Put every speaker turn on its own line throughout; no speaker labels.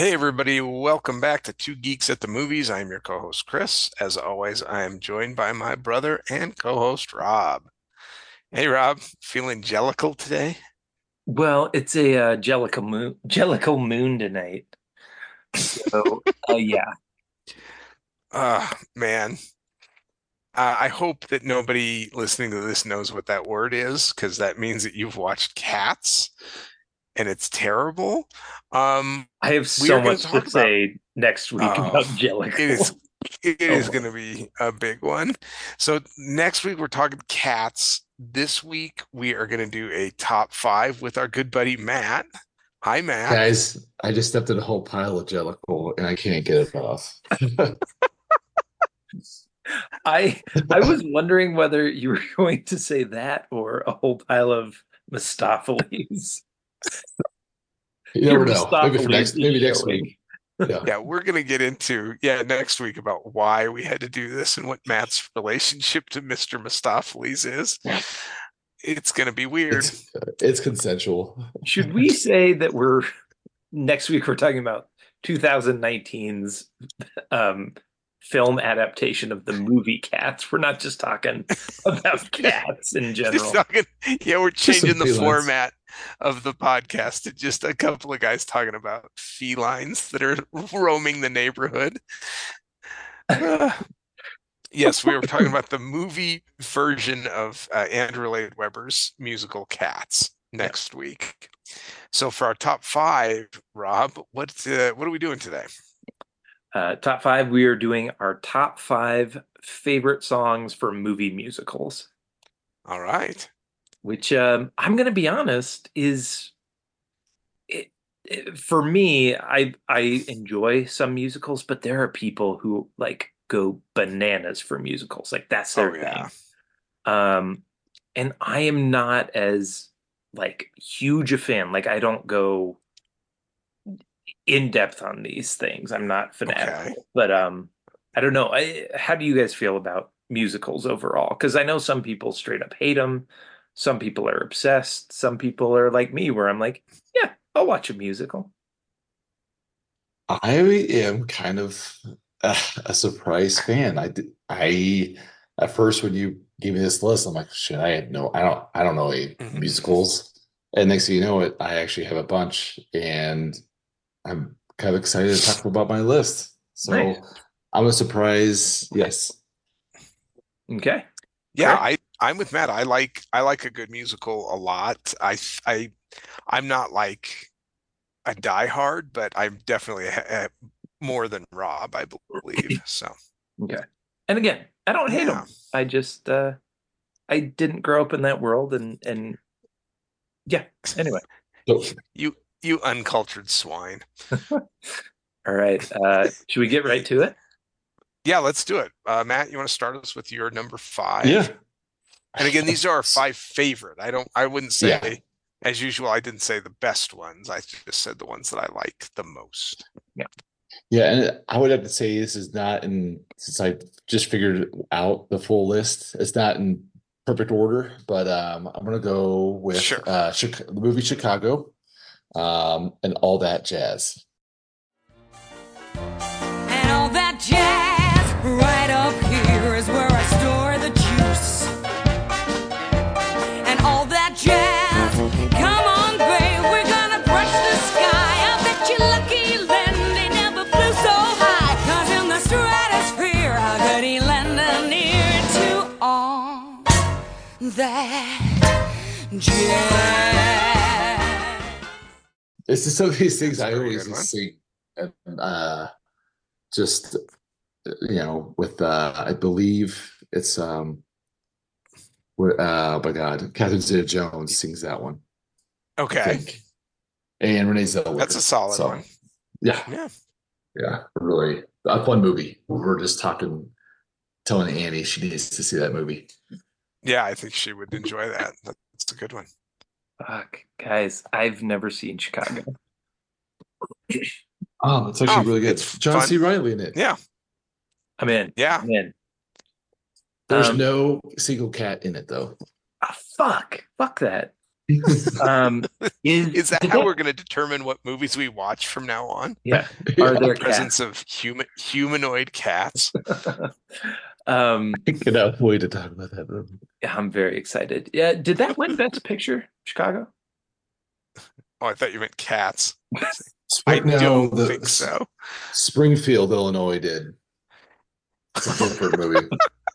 Hey everybody, welcome back to Two Geeks at the Movies. I'm your co-host Chris. As always, I am joined by my brother and co-host Rob. Hey Rob, feeling jellical today?
Well, it's a Jellicle Moon tonight. So, yeah.
Man, I hope that nobody listening to this knows what that word is, because that means that you've watched Cats and it's terrible. Um,
I have
we
so
are going to
much to
talk about
say next week
Oh,
about
it is
Jellicle.
it
Oh
is going
boy.
to be a big one. So next week we're talking cats. This week we are going to do a top five with our good buddy Matt. Hi, Matt.
Guys, I just stepped in a whole pile of Jellicle and I can't get it off.
I was wondering whether you were going to say that or a whole pile of Mistopheles.
You
Your
never know.
Mistopheles is
Maybe next
showing.
week. Yeah.
Yeah, we're going to get into next week about why we had to do this and what Matt's relationship to Mr. Mistopheles is. It's going to be weird.
It's consensual.
Should we say that we're next week we're talking about 2019's um film adaptation of the movie Cats? We're not just talking about cats in
Just
general.
talking, yeah, we're
Just some
changing the
felines.
format of the podcast to just a couple of guys talking about felines that are roaming the neighborhood. Uh, yes, we were talking about the movie version of Andrew Lloyd Webber's musical Cats
Yeah.
next week. So for our top five, Rob, what are we doing today?
Top five, we are doing our top five favorite songs for movie musicals,
All right.
which I'm going to be honest is for me, I enjoy some musicals, but there are people who like go bananas for musicals. Like that's
Oh
their
yeah.
thing. Um, and I am not as like huge a fan. Like I don't go in depth on these things. I'm not
Okay.
fanatical, but I don't know. How do you guys feel about musicals overall? Because I know some people straight up hate them. Some people are obsessed. Some people are like me, where I'm like, yeah, I'll watch a musical.
I am kind of a surprise fan. I at first when you gave me this list, I'm like, shit, I don't know any
Mhm.
musicals. And next thing you know it, I actually have a bunch and I'm kind of excited to talk about my list.
Nice.
So I'm a surprise. Yes.
Okay.
Yeah,
Great.
I'm with Matt. I like a good musical a lot. I I'm not like a diehard, but I'm definitely more than Rob, I believe. So,
Okay. And again, I don't hate
yeah.
them. I just I didn't grow up in that world and yeah. Anyway.
So
You uncultured swine.
All right. Should we get right to it?
Yeah, let's do it. Matt, you want to start us with your number five?
yeah.
And again, these are our five favorite. I wouldn't
Yeah.
say, as usual, I didn't say the best ones. I just said the ones that I like the most.
Yeah.
Yeah, and I would have to say this is not in since I just figured out the full list. It's not in perfect order, but I'm gonna go with
Sure.
The movie Chicago, and all that jazz.
And all that jazz right up here is where I store the juice. And all that jazz, come on, babe, we're gonna brush the sky. I bet you lucky Lenny never flew so high. 'Cause in the stratosphere, how could he lend an ear to all that jazz?
It's just some of these things
That's a
I
very
always
good
just
one.
sing, and just with I believe it's oh my God, Catherine Zeta-Jones sings that one, I
Okay.
think, and Renee
That's a
Zellweger.
solid
So
one.
yeah,
Yeah.
yeah, really a fun movie. We're just telling Annie she needs to see that movie.
Yeah, I think she would enjoy that. That's a good one.
Fuck, guys, I've never seen Chicago.
Oh, it's actually
Oh,
really
it's
good. John
fun.
C. Riley in it.
Yeah.
I'm in.
Yeah.
I'm in.
There's
Um,
no single cat in it though.
fuck. Fuck that.
Is that
did
how we're going to determine what movies we watch from now on?
Yeah.
Yeah.
Are there
Presence
cats?
of humanoid cats.
Um,
I cannot wait to talk about that movie.
I'm very excited. Yeah, did that win Best Picture, Chicago?
Oh, I thought you meant cats. I
No,
don't think so.
Springfield, Illinois did. It's a different movie.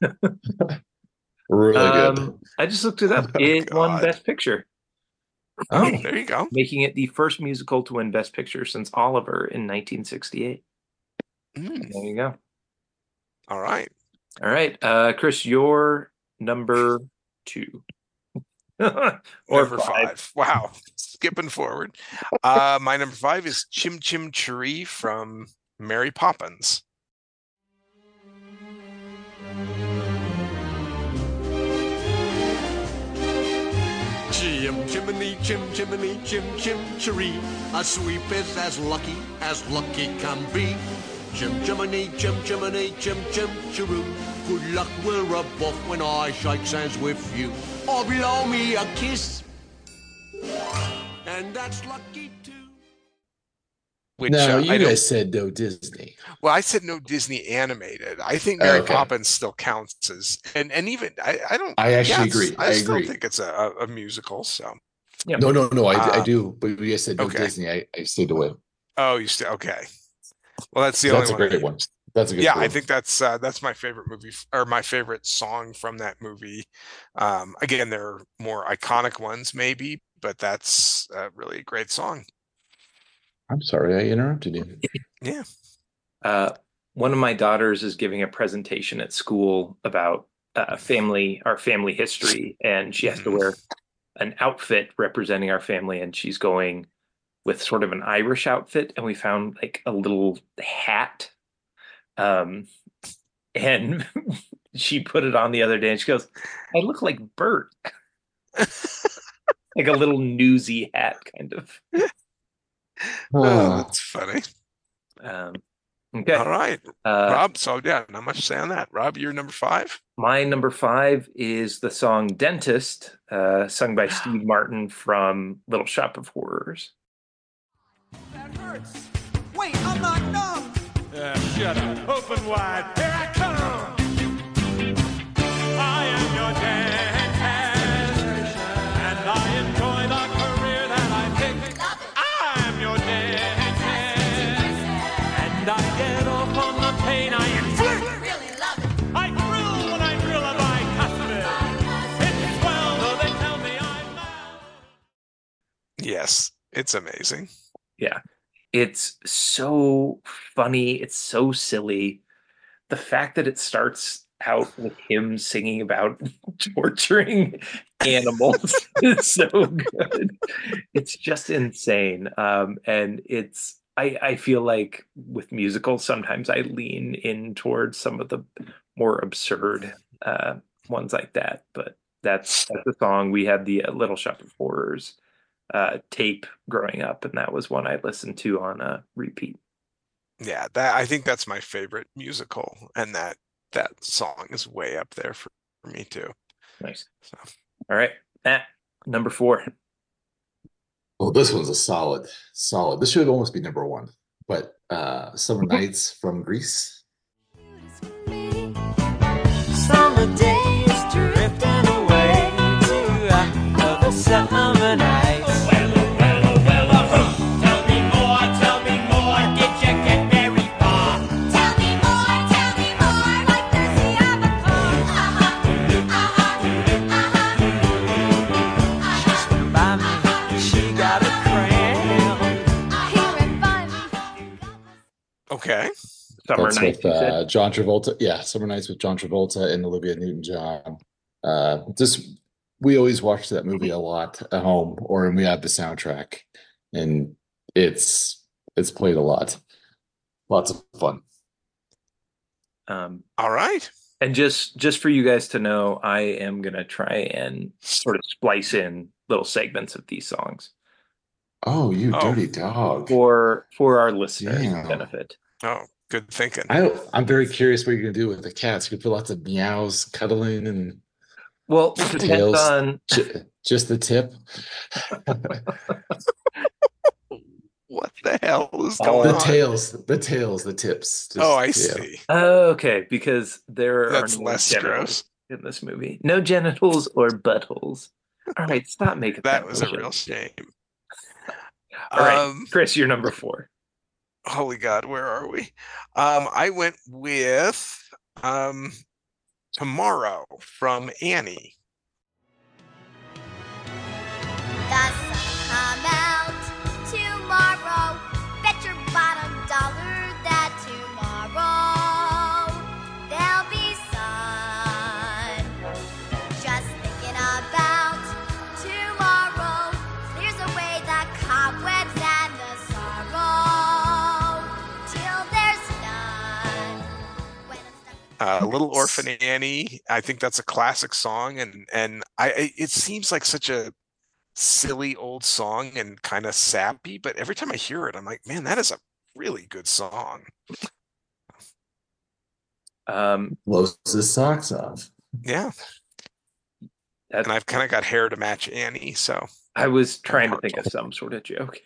Really good.
I just looked it up.
Oh,
It won
God.
Best Picture,
Oh, there you go.
making it the first musical to win Best Picture since Oliver in 1968.
Mm,
There you go.
all right.
All right, Chris, you're number 2 or
Number
5.
5. Wow. Skipping forward. My number 5 is Chim Chim Cheree from Mary Poppins.
Chim chimney, chim chimney, chim chim cheree. A sweep is as lucky can be. Chim chimney, chim chimney, chim chim cheroo. Good luck, we're a buff when I shake hands with you. Or blow me a kiss. And that's lucky too.
Which
No, you
I don't.
guys said no Disney.
Well, I said no Disney animated. I think Mary
Okay.
Poppins still counts as, and even I don't.
I actually
yes,
agree.
I
I
still
agree.
think it's a musical. So,
No, I
Uh,
do. But you guys said no
okay.
Disney. I stayed away.
oh, you still okay? Well, that's the
That's
only
a
one.
great one. That's a good
Yeah, I
one.
think that's my favorite movie or my favorite song from that movie. Again, there are more iconic ones maybe, but that's really a great song.
I'm sorry I interrupted you.
Yeah.
One of my daughters is giving a presentation at school about our family history, and she has to wear an outfit representing our family, and she's going with sort of an Irish outfit, and we found like a little hat. And she put it on the other day and she goes, I look like Bert. Like a little newsy hat kind of.
Oh, that's funny.
Okay.
All right,
Uh,
Rob. So yeah, not much to say on that. Rob, you're number 5.
my number 5 is the song Dentist, sung by Steve Martin from Little Shop of Horrors.
That hurts. Wait, I'm not numb. Shut up. Open wide. Here I come. I am your dentist, and I enjoy the career that I picked. I'm your dentist, and I get off on the pain I inflict. I thrill when I drill a bicuspid. It's well, though they tell me I'm mad.
Yes, it's amazing.
Yeah. It's so funny. It's so silly. The fact that it starts out with him singing about torturing animals is so good. It's just insane. And I feel like with musicals, sometimes I lean in towards some of the more absurd ones like that. But that's the song. We had the Little Shop of Horrors tape growing up, and that was one I listened to on a repeat.
Yeah, I think that's my favorite musical, and that song is way up there for me too.
Nice.
So.
All right, Matt, number 4.
Well, this one's a solid. This should almost be number 1. But Summer Nights from Greece.
Summer days drifting away to other summer nights. Tell me more, did you get very far? Tell me more, like the sea of a She's by me, she got a crayon.
Okay.
Summer
That's
Nights,
with
you said?
John Travolta. Yeah, Summer Nights with John Travolta and Olivia Newton-John. We always watch that movie a lot at home, or when we have the soundtrack, and it's played a lot. Lots of fun.
All
right.
And just for you guys to know, I am gonna try and sort of splice in little segments of these songs.
Oh, you dirty dog!
For our listeners'
Damn.
benefit.
Oh, good thinking.
I'm very curious what you're gonna do with the cats. You could put lots of meows, cuddling, and
Well, it depends
Tails.
on.
Just the tip.
What the hell is
Oh.
going
The
on?
tails, the tips.
Oh, I
Yeah.
see.
Okay, because there
That's
are no
less
genitals
gross.
in this movie. No genitals or buttholes. All right, stop making
That
that
was a
motion.
real shame.
All right, Chris, you're number 4.
Holy God, where are we? I went with Tomorrow from Annie.
The sun come out tomorrow. Bet your bottom dollar that tomorrow there'll be sun. Just thinking about tomorrow clears away the cobwebs and the sorrow till there's none. When I'm stuck with
Little Orphan Annie. I think that's a classic song, and it seems like such a silly old song and kind of sappy, but every time I hear it, I'm like, man, that is a really good song.
Blows his socks off.
Yeah, and I've kind of got hair to match Annie, so
I was trying to think of
partial.
some sort of joke.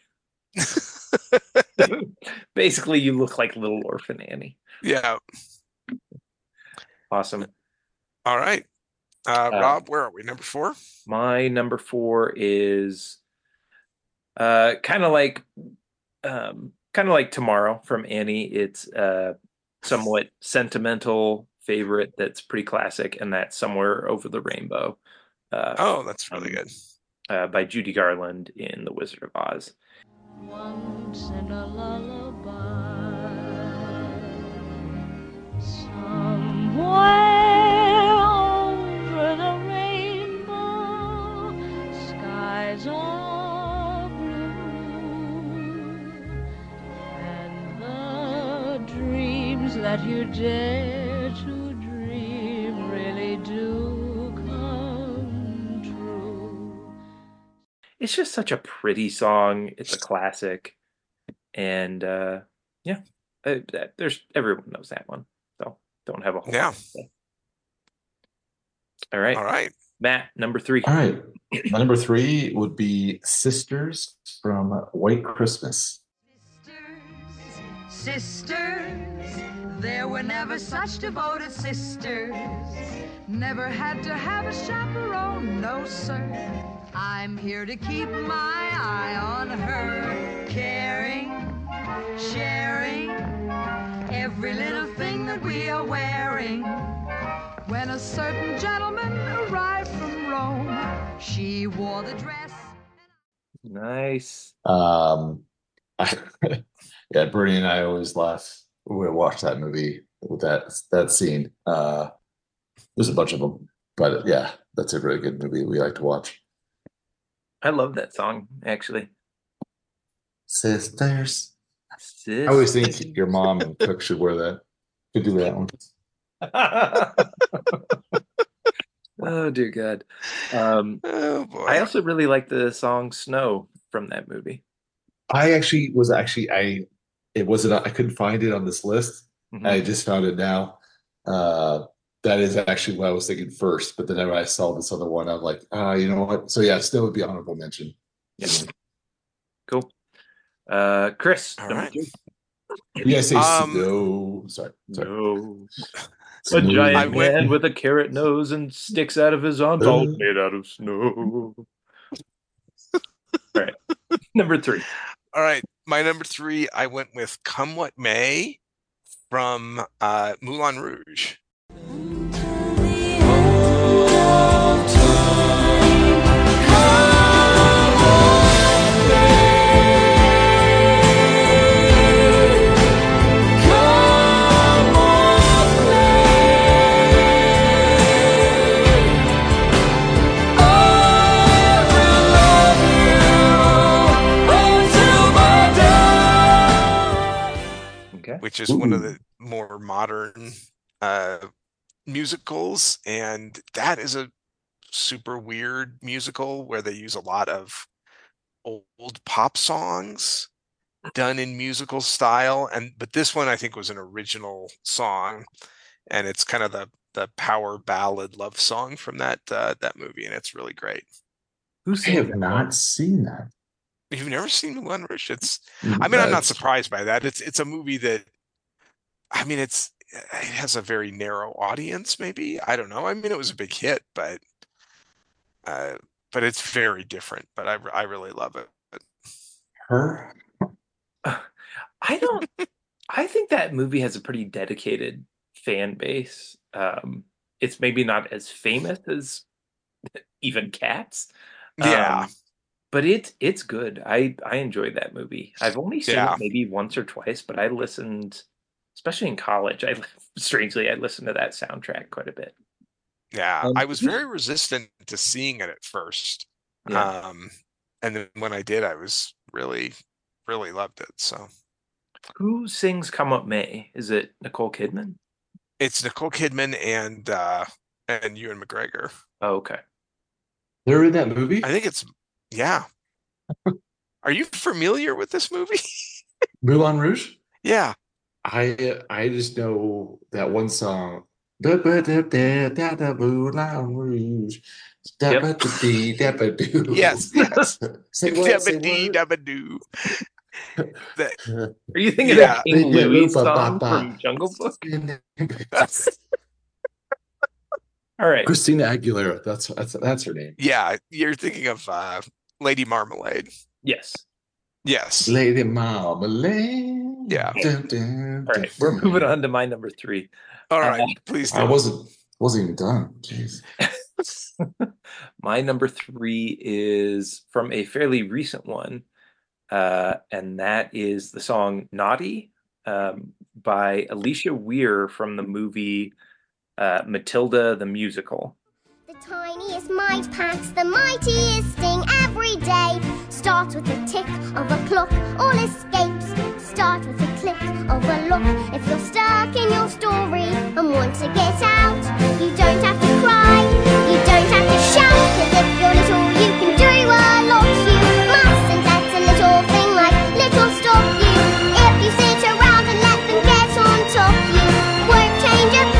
Basically, you look like Little Orphan Annie.
Yeah.
Awesome.
All right. Rob, where are we? Number 4?
My number 4 is kind of like Tomorrow from Annie. It's a somewhat sentimental favorite that's pretty classic, and that's Somewhere Over the Rainbow.
Oh, that's really good.
By Judy Garland in The Wizard of Oz.
Once in a lullaby, somewhere over the rainbow, skies are blue, and the dreams that you dare to dream really do come true.
It's just such a pretty song. It's a classic, and there's everyone knows that one, so don't have a whole lot to say. All right,
All right.
Matt, number 3.
All right. My number 3 would be Sisters from White Christmas.
Sisters, there were never such devoted sisters. Never had to have a chaperone, no sir. I'm here to keep my eye on her, caring, sharing every little thing that we are wearing. When a certain gentleman arrived from Rome, she wore the dress.
Nice.
Yeah, Bernie and I always laugh when we watch that movie with that scene. There's a bunch of them, but yeah, that's a really good movie we like to watch.
I love that song, actually.
Sisters. I always think your mom and Cook should wear that. Could do that one.
Oh dear God.
Oh boy.
I also really like the song Snow from that movie.
I it wasn't, I couldn't find it on this list.
Mhm.
I just found it now. That is actually what I was thinking first, but then when I saw this other one, I'm like, you know what? So yeah, still would be honorable mention.
Yeah. Cool. Chris,
All
number
right.
2.
You guys say
Um,
snow. Sorry.
No. A
Snow.
giant
I went-
man with a carrot nose and sticks out of his arms, all made out of snow. All right. Number 3.
All right. My number 3, I went with Come What May from Moulin Rouge.
Okay.
Which is one of the more modern musicals, and that is a super weird musical where they use a lot of old pop songs done in musical style, but this one I think was an original song, and it's kind of the the power ballad love song from that movie, and it's really great.
Who
I
sings
have
that
not
one?
seen that.
You've never seen Moulin Rouge? I mean, I'm not surprised by that. It's a movie that, I mean, it has a very narrow audience, maybe. I don't know. I mean, it was a big hit, uh, but it's very different. But I really love it.
Her?
I don't. I think that movie has a pretty dedicated fan base. It's maybe not as famous as even Cats.
Yeah,
But it's good. I enjoyed that movie. I've only seen
Yeah.
it maybe once or twice, but I listened, especially in college. I strangely I listened to that soundtrack quite a bit.
yeah.
Um,
I was very resistant to seeing it at first.
Yeah.
And then when I did, I was really, really loved it. So
Who sings "Come Up May"? Is it Nicole Kidman?
it's Nicole Kidman and Ewan McGregor.
Oh, okay.
They're in that movie?
I think yeah. Are you familiar with this movie?
Moulin Rouge?
Yeah.
I just know that one song. Da-ba-da-da-da-da, Moulin Rouge. Da-ba-da-dee, da-ba-doo.
Yes, yes.
Say what? Say
Dabba-dee,
what?
dabba-doo. That-
Are you thinking
Yeah.
of King Louis
Ba, ba,
song
ba.
from Jungle Book? All right.
Christina Aguilera. That's her name.
Yeah, you're thinking of Lady Marmalade.
Yes.
Yes.
Lady Marmalade.
Yeah.
Dun, dun,
All right.
dun.
We're moving on to my number 3.
All right, please
I
do.
wasn't even done. Jeez.
My number 3 is from a fairly recent one, and that is the song "Naughty" by Alicia Weir from the movie Matilda the Musical.
The tiniest mite packs the mightiest sting every day. Starts with a tick of a clock, all escapes. Start with a click of a lock. If you're stuck in your story and want to get out, you don't have to cry, you don't have to shout. 'Cause if you're little, you can do a lot. You mustn't let a little thing like little stop you. If you sit around and let them get on top, you won't change a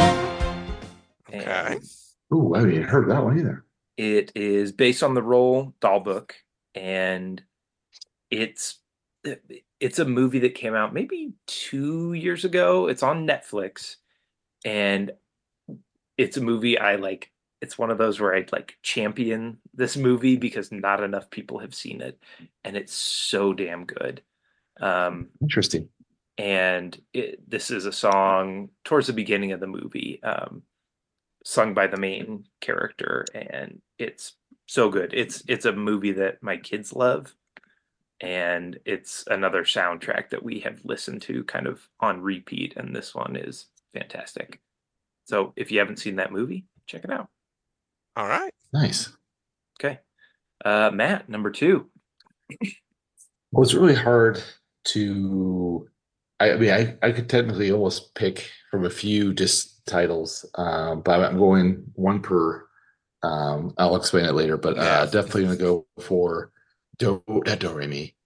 thing.
Okay.
Ooh, I haven't even heard that one either.
It is based on the Roald Dahl book, and it's a movie that came out maybe 2 years ago. It's on Netflix, and it's a movie I like. It's one of those where I'd like champion this movie because not enough people have seen it, and it's so damn good.
Interesting.
And this is a song towards the beginning of the movie, sung by the main character, and it's so good. It's a movie that my kids love, and it's another soundtrack that we have listened to kind of on repeat, and this one is fantastic. So if you haven't seen that movie, check it out.
All right.
Nice.
Okay. Matt, number 2.
Well, it's really hard to. I mean, I could technically almost pick from a few just titles, but I'm going one per. I'll explain it later, but
Yeah.
definitely going to go for Do Re Mi.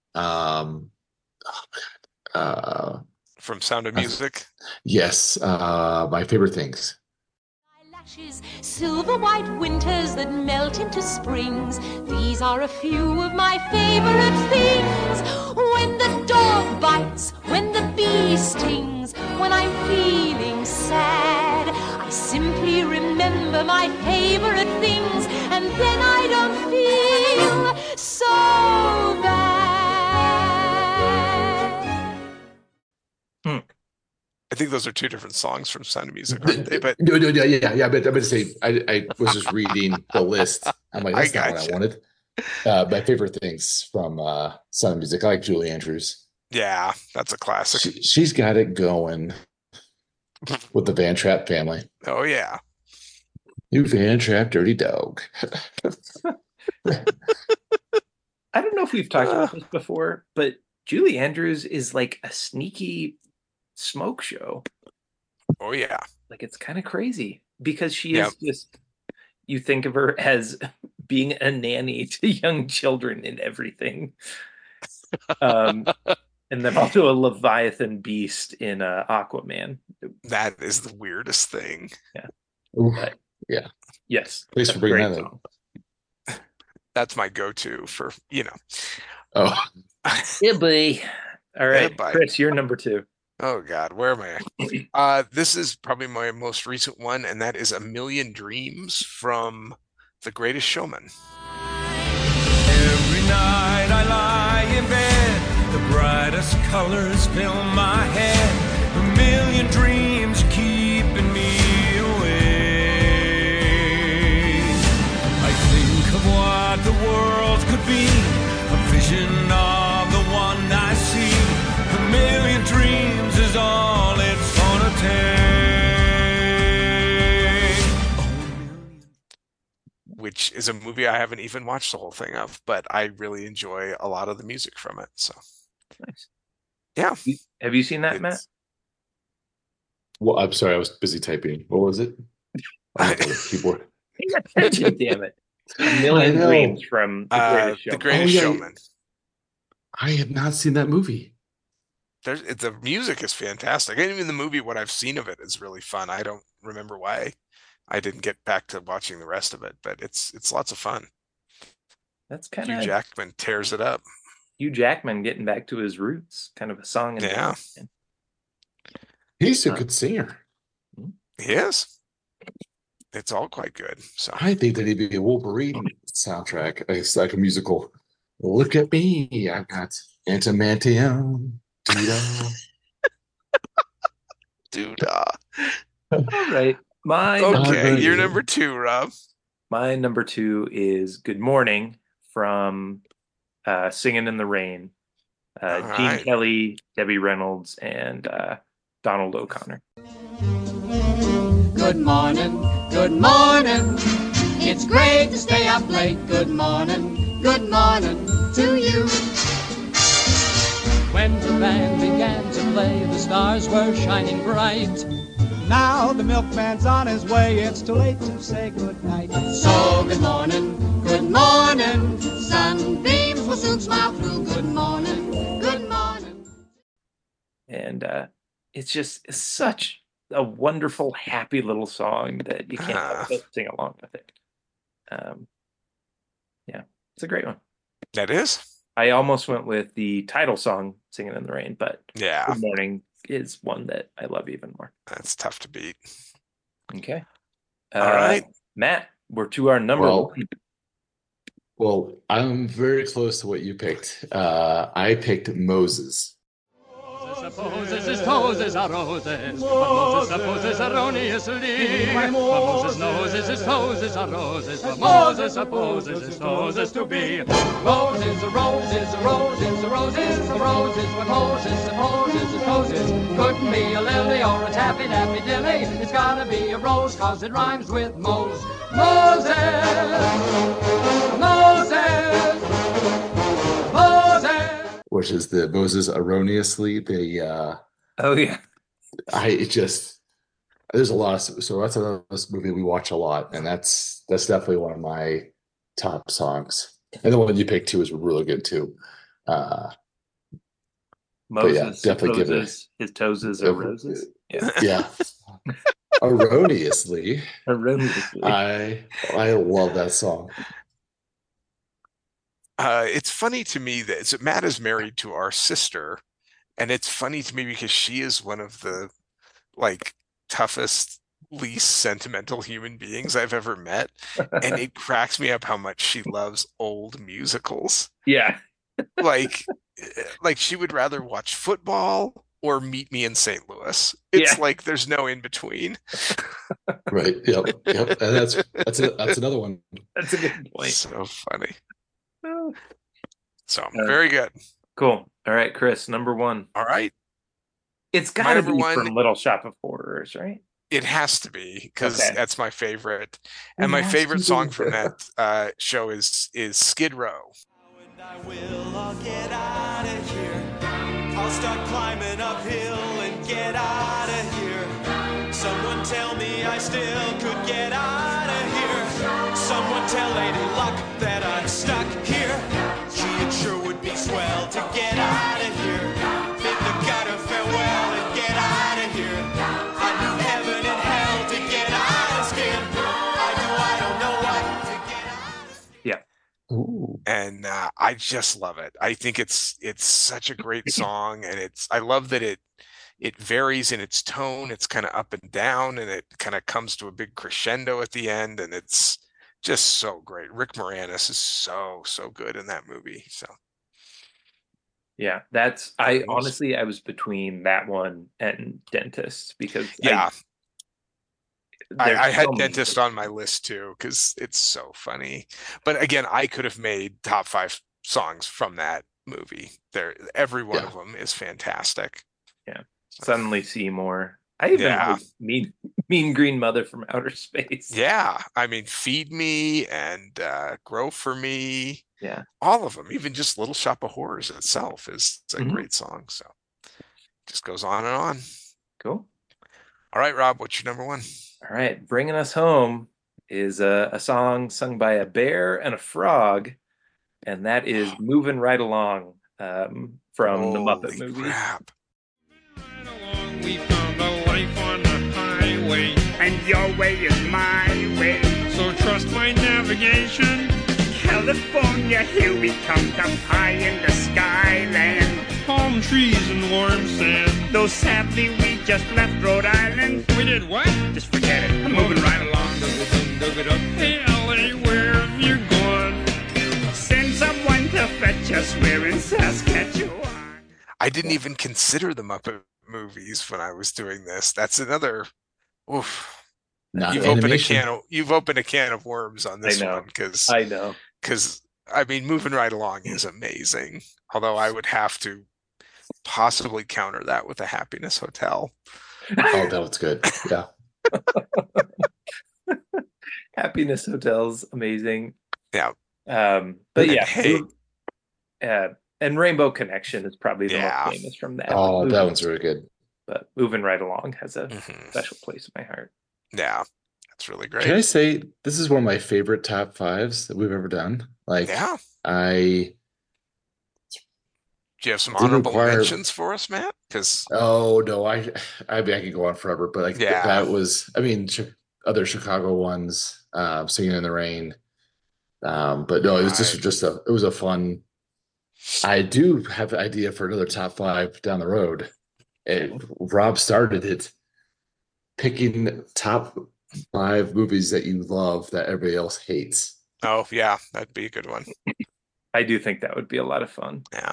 From Sound of Music.
Yes, my favorite things.
Eyelashes, silver white winters that melt into springs. These are a few of my favorite things. When the dog bites, when the bee stings, when I'm feeling sad, I simply remember my favorite things, and then I don't feel so bad.
I think those are two different songs from Sound of Music, aren't they? But
No, yeah. But I'm going to say I was just reading the list. I'm like, that's not what I
gotcha.
wanted. My favorite things from Sound of Music. I like Julie Andrews.
yeah, that's a classic.
She's got it going with the Van Trapp family.
Oh yeah.
You Van Trapp, dirty dog.
I don't know if we've talked about this before, but Julie Andrews is like a sneaky smoke show.
Oh yeah.
Like, it's kind of crazy because she
Yep.
is just, you think of her as being a nanny to young children in everything. And then also a Leviathan beast in Aquaman.
That is the weirdest thing.
Ooh,
But
yeah.
yes,
Thanks
a
for bringing
great
that up.
song.
That's my go-to for,
Oh,
Yeah, buddy. All
Yeah,
right,
bye.
Chris, you're number 2.
Oh God, where am I? This is probably my most recent one, and that is A Million Dreams from The Greatest Showman.
Every night I lie in bed, the brightest colors fill my head, a million dreams keeping me awake. I think of what the world could be, a vision of the one I see. A million dreams is all it's gonna take.
Which is a movie I haven't even watched the whole thing of, but I really enjoy a lot of the music from it. So,
Nice.
yeah,
Have you seen that, Matt?
it's
well, I'm sorry. I was busy typing. What was it? I looked at the keyboard.
Pay attention, damn it. A Million
I know.
Dreams from The Greatest
The
Showman.
Greatest
yeah.
Showman.
I have not seen that movie.
The music is fantastic. And even the movie, what I've seen of it is really fun. I don't remember why I didn't get back to watching the rest of it, but it's lots of fun.
That's kind
Hugh
of
Jackman tears it up.
Hugh Jackman getting back to his roots, kind of a song and
Yeah.
dance.
He's a good singer.
He is. It's all quite good. So
I think that he'd be a Wolverine soundtrack. It's like a musical. Look at me. I've got antimantium.
dude.
All right. My
Okay,
number
you're
two.
number 2, Rob.
My number 2 is Good Morning from Singing in the Rain.
All
Gene
right.
Kelly, Debbie Reynolds, and Donald O'Connor.
Good morning, good morning. It's great to stay up late. Good morning to you. When the band began to play, the stars were shining bright.
Now the milkman's on his way. It's too late to say good night.
So good morning. Sunbeams will soon smile through. Good morning.
And it's just such a wonderful, happy little song that you can't help but sing along with it. Yeah, it's a great one.
That is.
I almost went with the title song, Singing in the Rain, but
Yeah,
Good Morning is one that I love even more.
that's tough to beat.
Okay.
All right.
Matt, we're to our number
Well,
1.
Well, I'm very close to what you picked. I picked Moses.
Supposes his toes are roses, but Moses supposes erroneously. What Moses knows is his toes are roses, but Moses supposes his toes to be.
Roses, a rose is a rose is a rose is a rose is what Moses supposes his toes is. Couldn't be a lily or a tappy dappy dilly. It's gotta be a rose 'cause it rhymes with Moses.
Which is the Moses erroneously. The
Oh, yeah.
there's a lot of, so that's another movie we watch a lot, and that's definitely one of my top songs. And the one you picked too is really good too.
Moses
definitely give it
supposes his toes are roses. Yeah.
Yeah. Erroneously.
Erroneously.
I love that song.
It's funny to me that Matt is married to our sister, and it's funny to me because she is one of the toughest, least sentimental human beings I've ever met, and it cracks me up how much she loves old musicals.
Yeah.
Like she would rather watch football or Meet Me in St. Louis. It's like there's no in between.
Right. Yep. And that's another one.
That's a good point.
So funny. So
Uh,
very good.
Cool. All right, Chris, number 1.
All right.
It's
My
got to
number
be
one-
from Little Shop of Horrors, right?
It has to be because
Okay.
that's my favorite. And
It
my
has
favorite
to
song
be.
from that show is Skid Row.
I will, I'll get out of here. I'll start climbing uphill and get out of here. Someone tell me I still could get out of here. Someone tell Lady Luck that I'm stuck here. Gee, it sure would be swell to get out of here. Bid the gutter farewell and get out of here. I'd do heaven and hell to get out of Skid
and I just love it. I think it's such a great song, and I love that it varies in its tone. It's kind of up and down, and it kind of comes to a big crescendo at the end, and it's just so great. Rick Moranis is so good in that movie. So
Yeah, I honestly, I was between that one and Dentist because
yeah,
there's
I had
so many
Dentist on my list too because it's so funny. But again, I could have made top 5 songs from that movie. Every one of them is fantastic.
Yeah, Suddenly Seymour. I even like Mean Green Mother from Outer Space.
Yeah, I mean, Feed Me and Grow for Me.
Yeah,
all of them. Even just Little Shop of Horrors itself is a great song. So just goes on and on.
Cool.
All right, Rob, what's your number 1?
All right, bringing us home is a song sung by a bear and a frog, and that is "Moving Right Along" from the Muppet movie.
Crap.
We found a life on the highway,
and your way is my way.
So trust my navigation.
California, here we come, up high in the skyland.
Palm trees and warm sand.
Though sadly we just left Rhode Island.
We did what?
Just forget it, I'm moving right along.
Hey LA, where have you gone?
Send someone to fetch us, we're in Saskatchewan.
I didn't even consider the Muppet movies when I was doing this. That's another oof. You've opened a can of worms on this one because
I know.
Because I mean, Moving Right Along is amazing. Although I would have to possibly counter that with a Happiness Hotel.
Oh, that was good. Yeah.
Happiness Hotel's amazing.
Yeah.
But yeah, hey. And Rainbow Connection is probably the most famous from that.
Oh, that one's really good.
But Moving Right Along has a special place in my heart.
Yeah, that's really great.
Can I say this is one of my favorite top 5s that we've ever done? Like,
yeah.
Do
you have some honorable mentions for us, Matt? Because
oh no, I mean I could go on forever, but like that was, I mean, other Chicago ones, Singing in the Rain, but no, it was it was a fun. I do have an idea for another top 5 down the road. Rob started it, picking top 5 movies that you love that everybody else hates.
Oh yeah, that'd be a good one.
I do think that would be a lot of fun.
Yeah.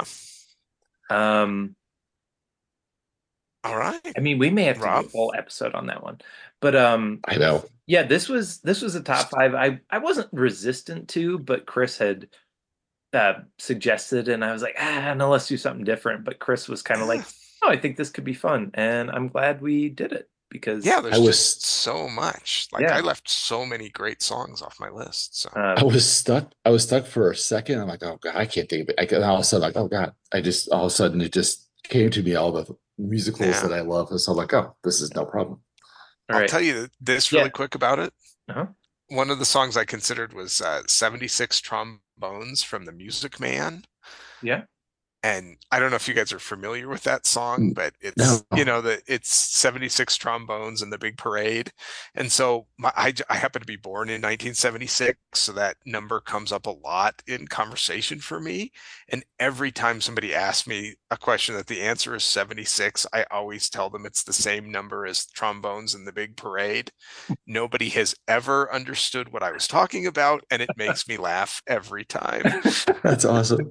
All right.
I mean, we may have to do a whole episode on that one, but
I know.
Yeah, this was a top 5. I wasn't resistant to, but Chris had suggested, and I was like, no, let's do something different. But Chris was kind of like, oh, I think this could be fun, and I'm glad we did it because
there's just so much. Like I left so many great songs off my list. So
I was stuck for a second. I'm like, oh god, I can't think of it. And all of a sudden, like, oh god, all of a sudden it just came to me, all the musicals that I love. And so I'm like, oh, this is no problem.
I'll tell you this really quick about it. One of the songs I considered was 76 Trombones from the Music Man.
Yeah.
And I don't know if you guys are familiar with that song, but it's it's 76 trombones in the big parade. And so I happen to be born in 1976, so that number comes up a lot in conversation for me. And every time somebody asks me a question that the answer is 76, I always tell them it's the same number as trombones in the big parade. Nobody has ever understood what I was talking about, and it makes me laugh every time.
That's awesome.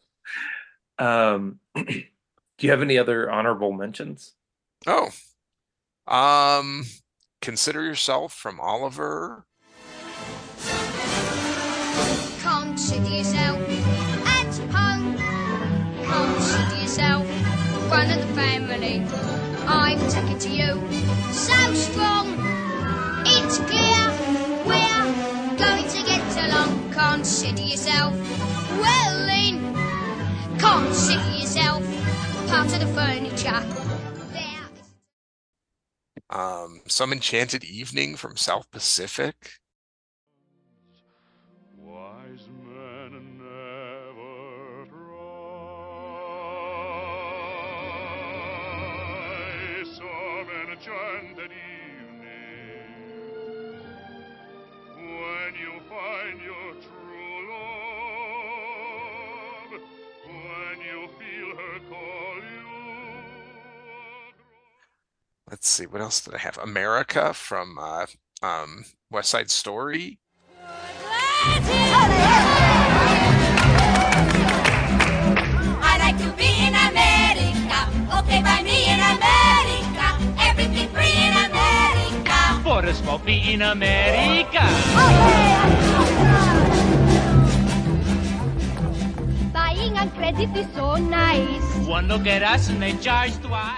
Do you have any other honorable mentions?
Consider Yourself from Oliver.
Consider yourself at home. Consider yourself one of the family. I've taken to you so strong. It's clear we're going to get along. Consider yourself well in. Consider yourself part of the furniture.
Some Enchanted Evening from South Pacific.
Wise men never try. Some enchanted evening, when you find your true love.
Let's see, what else did I have? America from West Side Story.
I like to be in America. Okay, by me in America. Everything free in America.
For a smoky in America.
Buying on credit is so nice.
One look at us and they charge twice.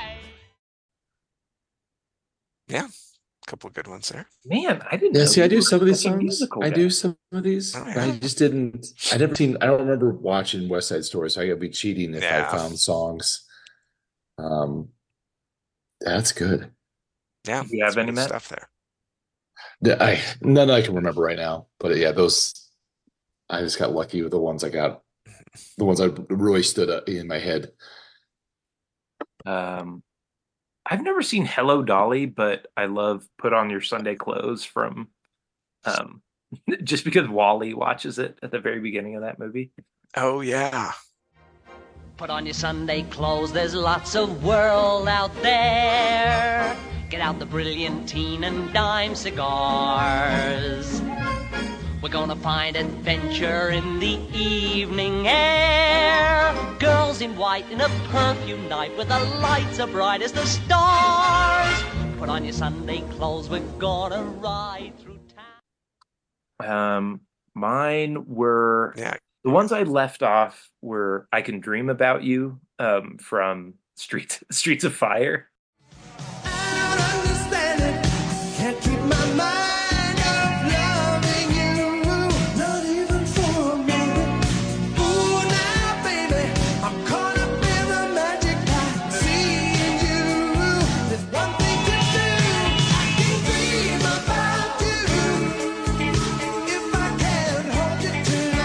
Yeah, a couple of good ones there.
Man, I didn't
Yeah,
know
see, I
you
do
were
some of these
such a
songs.
musical
I
guy.
do some of these.
Oh,
I
yeah.
just didn't. I never seen. I don't remember watching West Side Story, so I gotta be cheating if
Yeah.
I found songs. That's good.
Yeah,
Do you have
some
any,
good
Matt?
stuff there.
None I can remember right now, but yeah, those. I just got lucky with the ones I got. The ones that really stood up in my head.
I've never seen Hello Dolly, but I love Put On Your Sunday Clothes from just because Wally watches it at the very beginning of that movie.
Oh yeah.
Put on your Sunday clothes, there's lots of world out there. Get out the Brilliantine and Dime cigars. We're gonna find adventure in the evening air. Girls in white in a perfume night where the lights are bright as the stars. Put on your Sunday clothes, we're gonna ride through town.
Mine were the ones I left off were I Can Dream About You from Streets of Fire.
Can't keep my mind off loving you, not even for a minute. Ooh, now, baby, I'm caught up in the magic I see in you. There's one thing to do. I can dream about you. If I can't hold you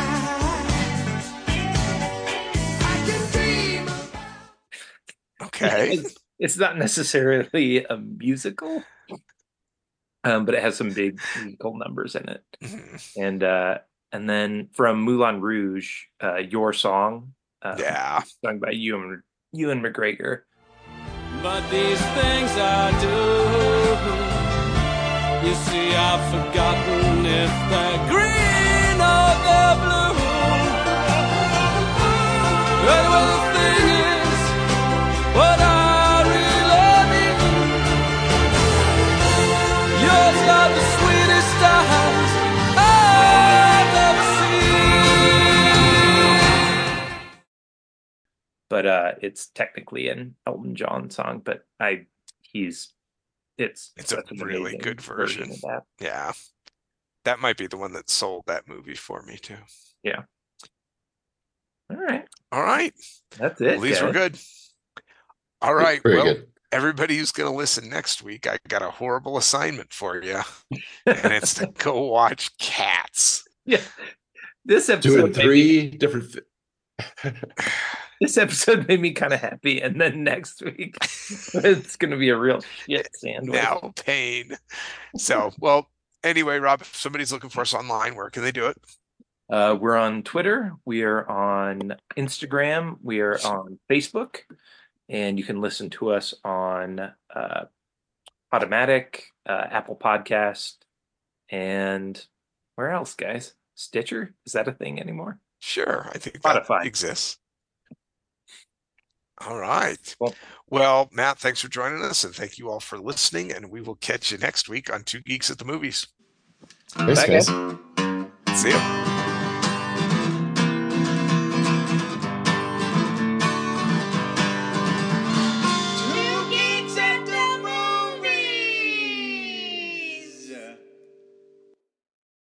tonight, I can dream about.
Okay.
It's not necessarily a musical, but it has some big musical numbers in it. And then from Moulin Rouge, Your Song, sung by Ewan McGregor.
But these things I do, you see, I've forgotten if they're green or they're blue. Well, the thing is, what I really mean, yours are the sweetest eyes I've ever seen.
But it's technically an Elton John song, but it's
a really good version.
of that.
Yeah. That might be the one that sold that movie for me too.
Yeah. All right.
All right.
That's it.
Well, these
guys.
were good. All right.
Very
Well,
good.
everybody who's going to listen next week, I got a horrible assignment for you. And it's to go watch Cats.
Yeah. This
Doing
episode
three different.
This episode made me kind of happy, and then next week it's going to be a real shit sandwich.
Now pain. So, well, anyway, Rob, if somebody's looking for us online, where can they do it?
We're on Twitter. We are on Instagram. We are on Facebook. And you can listen to us on Automatic, Apple Podcast, and where else, guys? Stitcher? Is that a thing anymore?
Sure. I think
Spotify
that exists. All right. Well, Matt, thanks for joining us, and thank you all for listening, and we will catch you next week on Two Geeks at the Movies.
Thanks, guys.
See ya.